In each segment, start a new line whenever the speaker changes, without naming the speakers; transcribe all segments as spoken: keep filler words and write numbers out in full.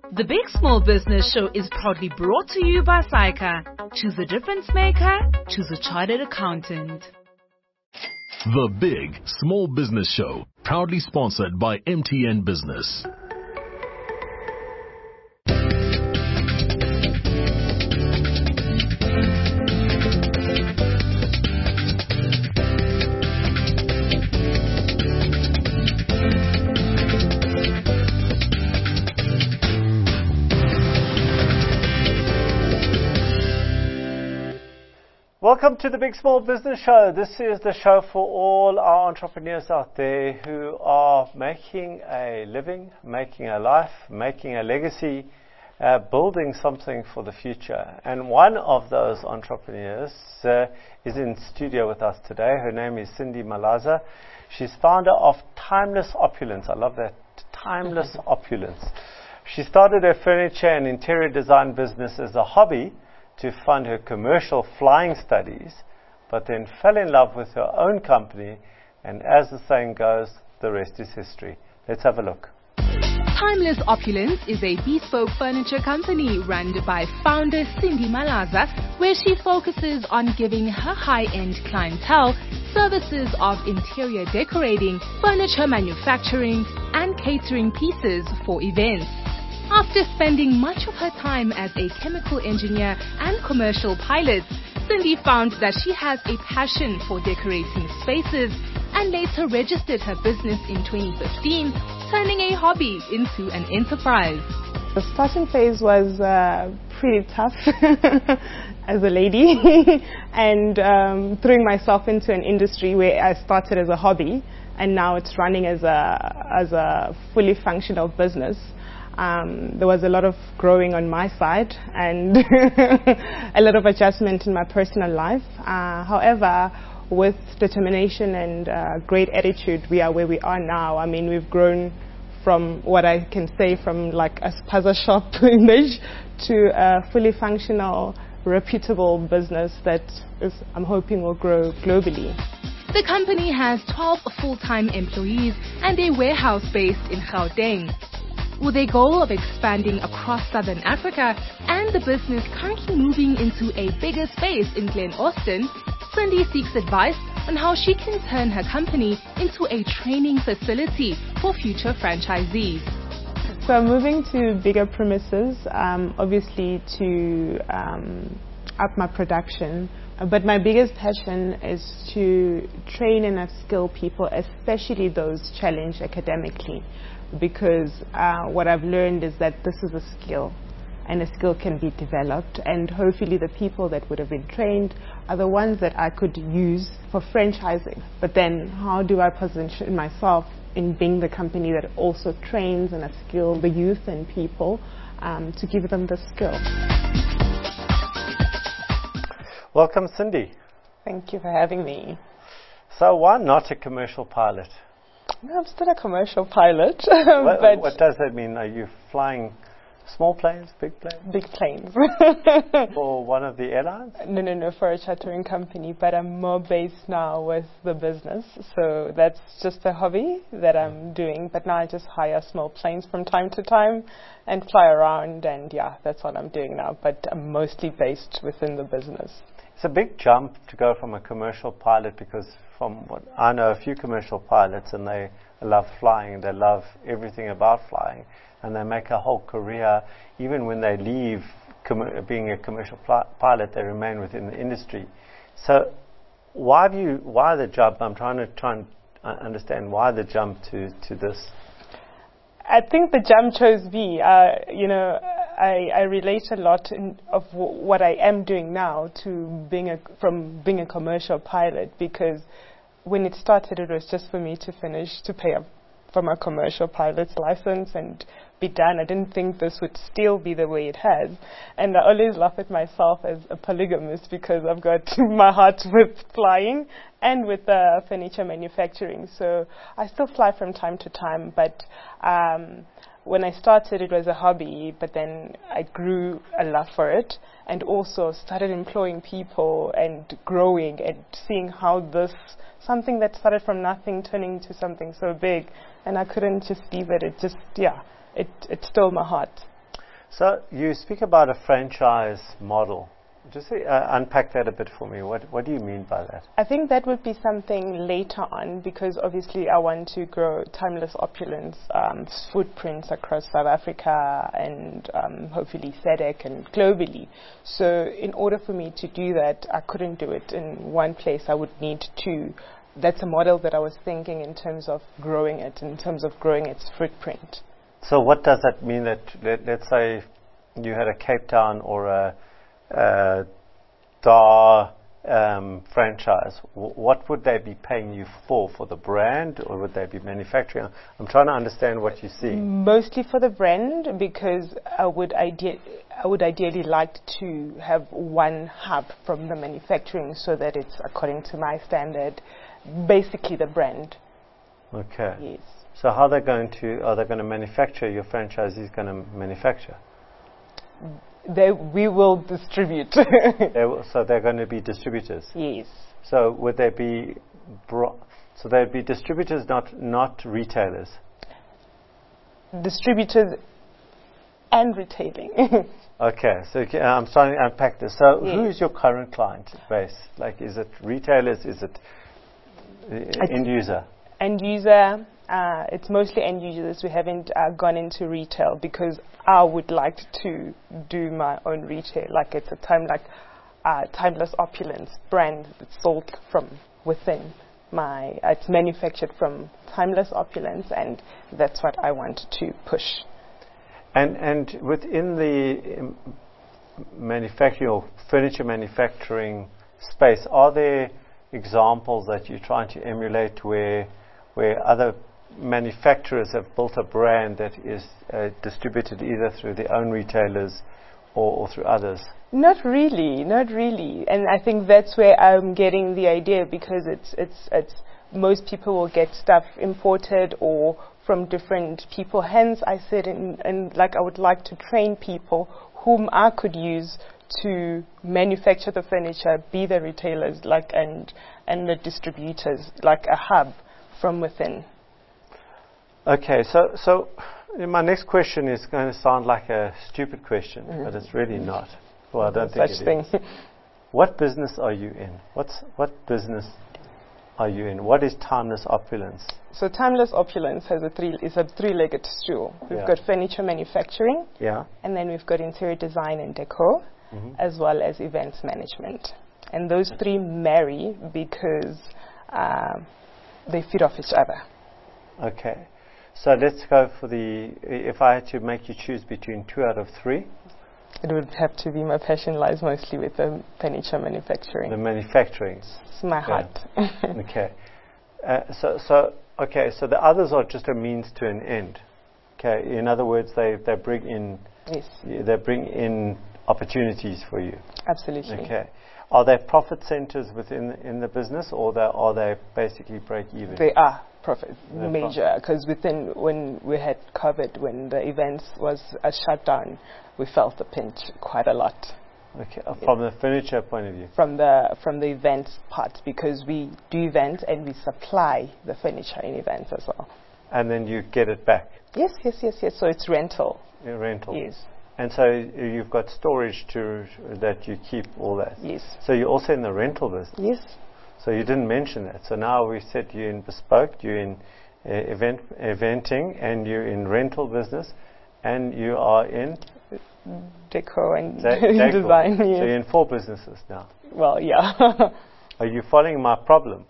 The Big Small Business Show is proudly brought to you by Syca. Choose a difference maker, choose a chartered accountant.
The Big Small Business Show, proudly sponsored by M T N Business.
Welcome to the Big Small Business Show. This is the show for all our entrepreneurs out there who are making a living, making a life, making a legacy, uh, building something for the future. And one of those entrepreneurs uh, is in studio with us today. Her name is Cindy Malaza. She's founder of Timeless Opulence. I love that, Timeless Opulence. She started her furniture and interior design business as a hobby to fund her commercial flying studies, but then fell in love with her own company, and as the saying goes, the rest is history. Let's have a look.
Timeless Opulence is a bespoke furniture company run by founder Cindy Malaza, where she focuses on giving her high-end clientele services of interior decorating, furniture manufacturing, and catering pieces for events. After spending much of her time as a chemical engineer and commercial pilot, Cindy found that she has a passion for decorating spaces and later registered her business in twenty fifteen, turning a hobby into an enterprise.
The starting phase was uh, pretty tough as a lady and um, throwing myself into an industry where I started as a hobby and now it's running as a, as a fully functional business. Um, there was a lot of growing on my side and a lot of adjustment in my personal life. Uh, however, with determination and uh, great attitude, we are where we are now. I mean, we've grown from what I can say from like a spaza shop image to a fully functional, reputable business that is, I'm hoping will grow globally.
The company has twelve full-time employees and a warehouse based in Gauteng. With a goal of expanding across Southern Africa and the business currently moving into a bigger space in Glen Austin, Cindy seeks advice on how she can turn her company into a training facility for future franchisees.
So I'm moving to bigger premises, um, obviously to um, up my production. But my biggest passion is to train and upskill people, especially those challenged academically. Because uh, what I've learned is that this is a skill and a skill can be developed, and hopefully the people that would have been trained are the ones that I could use for franchising. But then how do I position myself in being the company that also trains and upskills the youth and people um, to give them the skill?
Welcome, Cindy.
Thank you for having me.
So why not a commercial pilot?
I'm still a commercial pilot.
what,
but
what does that mean? Are you flying small planes, big planes?
Big planes.
For one of the airlines?
No, no, no, for a chartering company. But I'm more based now with the business. So that's just a hobby that I'm doing. But now I just hire small planes from time to time and fly around. And yeah, that's what I'm doing now. But I'm mostly based within the business.
It's a big jump to go from a commercial pilot, because from what I know, a few commercial pilots, and they love flying, they love everything about flying, and they make a whole career. Even when they leave com- being a commercial pl- pilot, they remain within the industry. So why have you, why the jump? I'm trying to try and uh, understand why the jump to, to this.
I think the jump chose me. Uh, you know, I, I relate a lot in, of w- what I am doing now to being a, from being a commercial pilot, because when it started, it was just for me to finish, to pay up for my commercial pilot's license and be done. I didn't think this would still be the way it has. And I always laugh at myself as a polygamist, because I've got my heart with flying and with uh, furniture manufacturing. So I still fly from time to time, but um, when I started, it was a hobby, but then I grew a love for it and also started employing people and growing and seeing how this, something that started from nothing turning into something so big, and I couldn't just leave it. It just, yeah, it, it stole my heart.
So you speak about a franchise model. Just uh, unpack that a bit for me. What What do you mean by that?
I think that would be something later on, because obviously I want to grow Timeless Opulence um, footprints across South Africa and um, hopefully S A D C and globally. So in order for me to do that, I couldn't do it in one place. I would need to. That's a model that I was thinking in terms of growing it, in terms of growing its footprint.
So what does that mean? That let, let's say you had a Cape Town or a Uh, Dar um, franchise, w- what would they be paying you for? For the brand, or would they be manufacturing? I'm trying to understand what you see.
Mostly for the brand, because I would ide- I would ideally like to have one hub from the manufacturing, so that it's according to my standard, basically the brand.
Okay.
Yes.
So how are they going to? Are they going to manufacture? Your franchisee is going to manufacture.
They, we will distribute.
they will, so they're going to be distributors.
Yes.
So would they be, bro- so they'd be distributors, not not retailers.
Distributors and retailing.
Okay, so uh, I'm starting to unpack this. So
yes.
Who is your current client base? Like, is it retailers? Is it uh, end user?
End user. Uh, it's mostly end users. We haven't uh, gone into retail because I would like to do my own retail. Like it's a time like uh, Timeless Opulence brand that's sold from within my. Uh, it's manufactured from Timeless Opulence, and that's what I want to push.
And and within the um, manufacturing or furniture manufacturing space, are there examples that you're trying to emulate where where other manufacturers have built a brand that is uh, distributed either through their own retailers or, or through others?
Not really, not really. And I think that's where I'm getting the idea, because it's it's it's most people will get stuff imported or from different people. Hence, I said, and, and like I would like to train people whom I could use to manufacture the furniture, be the retailers, like and and the distributors, like a hub from within.
Okay, so so my next question is going to sound like a stupid question, mm-hmm. but it's really not. Well, I don't think
such
it
thing.
is. What business are you in? What's what business are you in? What is Timeless Opulence?
So Timeless Opulence has a three is a three-legged stool. We've
Yeah.
got furniture manufacturing,
Yeah.
and then we've got interior design and decor,
Mm-hmm.
as well as events management. And those three marry because uh, they feed off each other.
Okay. So let's go for the, if I had to make you choose between two out of three.
It would have to be my passion lies mostly with the furniture manufacturing.
The manufacturing.
It's my heart.
Okay. Uh, so, so, okay, so the others are just a means to an end. Okay. In other words, they, they bring in,
Yes,
they bring in opportunities for you.
absolutely.
Okay. Are they profit centers within in the business, or they, are they basically break even?
They are profit
They're
major, because within when we had COVID, when the events was a shutdown, we felt the pinch quite a lot
Okay. Uh, from the furniture point of view.
from the from the events part, because we do events and we supply the furniture in events as well.
And then you get it back.
Yes, yes, yes, yes. So it's rental.
uh, Rental.
Yes,
And so uh, you've got storage to that you keep all that.
yes,
So you're also in the rental business.
yes.
So you didn't mention that. So now we said you're in bespoke, you're in uh, event eventing, and you're in rental business, and you are in
Decor and
de- decor.
design.
So
Yes.
you're in four businesses now.
Well, yeah.
Are you following my problem?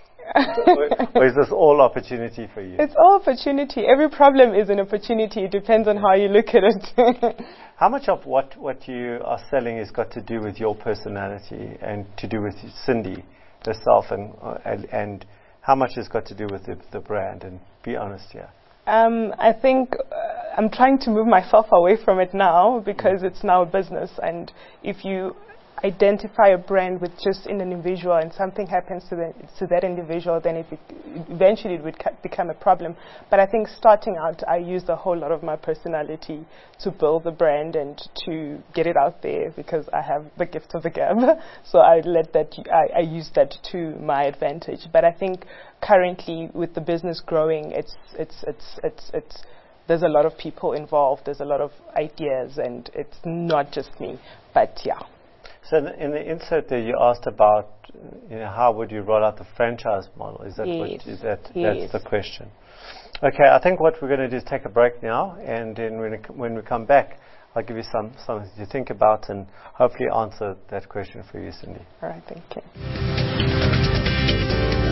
or, or is this all opportunity for you?
It's all opportunity. Every problem is an opportunity. It depends on how you look at it.
How much of what, what you are selling has got to do with your personality and to do with Cindy herself, and uh, and, and how much has got to do with the, the brand? And be honest here.
Um, I think uh, I'm trying to move myself away from it now, because it's now a business. And if you identify a brand with just an individual and something happens to, the, to that individual, then it be, eventually it would ca- become a problem. But I think starting out, I used a whole lot of my personality to build the brand and to get it out there, because I have the gift of the gab. So I let that I, I use that to my advantage. But I think currently, with the business growing, it's it's it's it's it's there's a lot of people involved, there's a lot of ideas, and it's not just me, but yeah.
So in, in the insert there, you asked about, you know, how would you roll out the franchise model? Is that
yes.
what, is that
yes.
that's the question? Okay, I think what we're going to do is take a break now, and then when it, when we come back, I'll give you some something to think about and hopefully answer that question for you, Cindy.
All right, thank you.